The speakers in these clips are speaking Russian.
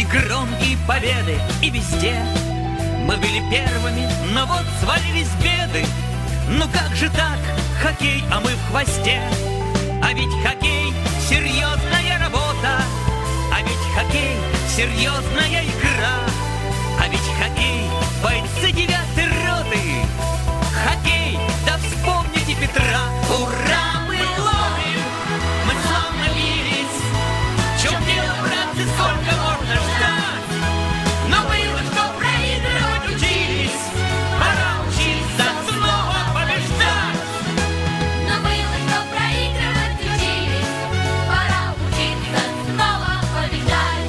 громкие победы, и везде мы были первыми, но вот свалились беды. Ну как же так, хоккей, а мы в хвосте? А ведь хоккей — серьезная работа, а ведь хоккей — серьезная игра, а ведь хоккей — бойцы 9-й роты. Хоккей, да вспомните Петра. Ура, мы ловим, мы славно бились. В чем дело, братцы, сколько можно ждать? Но было, что проигрывать учились. Пора учиться снова побеждать. Но было, что проигрывать учились. Пора учиться снова побеждать.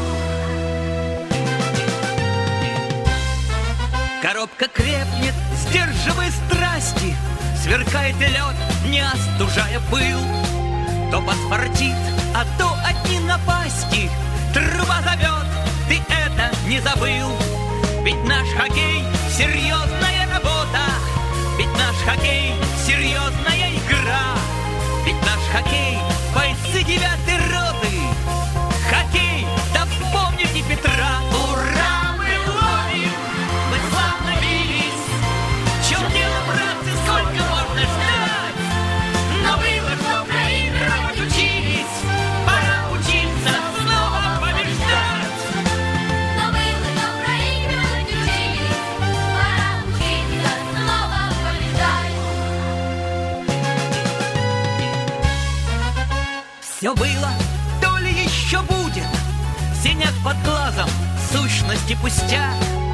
Коробка крепнет, сдерживая страсти, сверкает лед, не остужая пыл. То паспортит, а то одни напасти. Труба зовет, ты это не забыл. Ведь наш хоккей — серьезная работа, ведь наш хоккей — серьезная игра, ведь наш хоккей — бойцы 9-й роты. Хоккей, да вспомните Петра. Ура, мы ловим, мы славно бились. В чем дело, братцы, сколько можно ждать? Но было, что проигрывать учились. Пора учиться снова побеждать. Но было, что проигрывать учились. Пора учиться снова побеждать. Все было, то ли еще будет. Синяк под глазом, сущности пустяк.